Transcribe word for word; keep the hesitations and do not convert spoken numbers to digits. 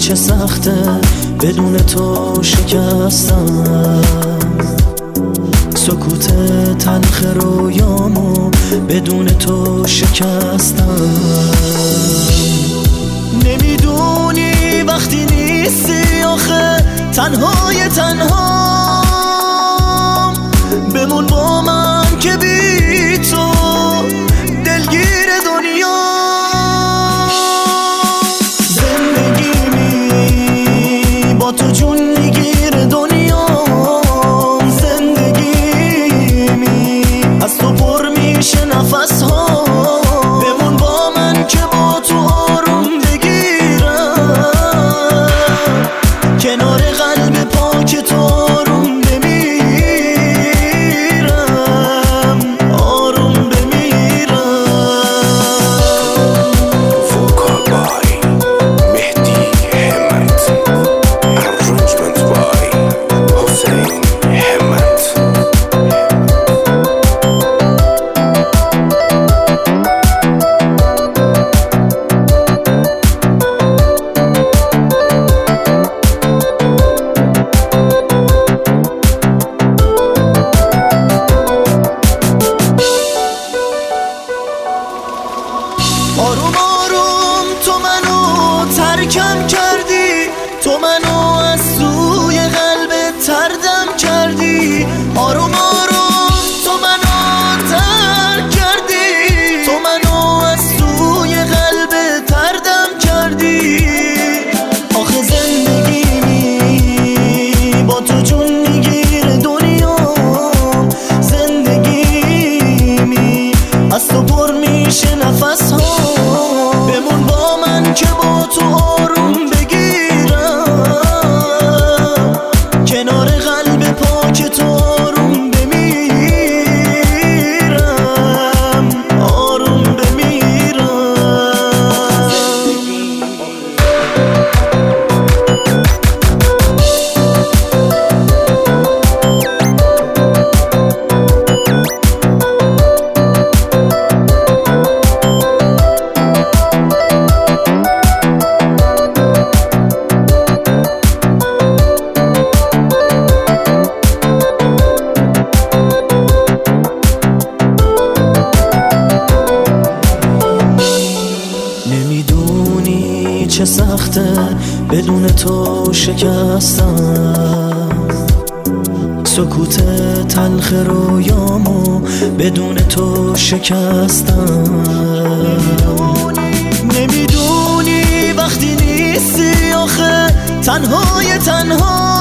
چه سخته بدون تو شکستم، سکوت تلخ رویامو بدون تو شکستم. نمیدونی وقتی نیستی آخه تنهای تنها بمون با من که بی تو دلگیر دنیا. زندگیمی با تو جون میگیر دنیا، زندگیمی از تو پر میشه نفس ها. بمون با من که با تو آروم بگیرم، کنار قلب پاک تو آروم بمیرم، آروم بمیرم. Vocal by مهدی همت، arrangement by حسین همت. آروم آروم تو منو ترکم کردی، تو منو از سوی قلبت تردم کردی. آروم آروم تو منو ترک کردی، تو منو از سوی قلبت تردم کردی. آخه زندگیمی با تو جون میگیر دنیا، زندگیمی از تو پر میشه نفس ها. بمون با من که با تو آروم بگیرم، کنار قلب پاک تو آروم بمیرم، آروم بمیرم. نمیدونی چه سخته بدون تو شکستم، سکوت تلخ رویامو بدون تو شکستم. نمیدونی وقتی نیستی آخه تنهای تنها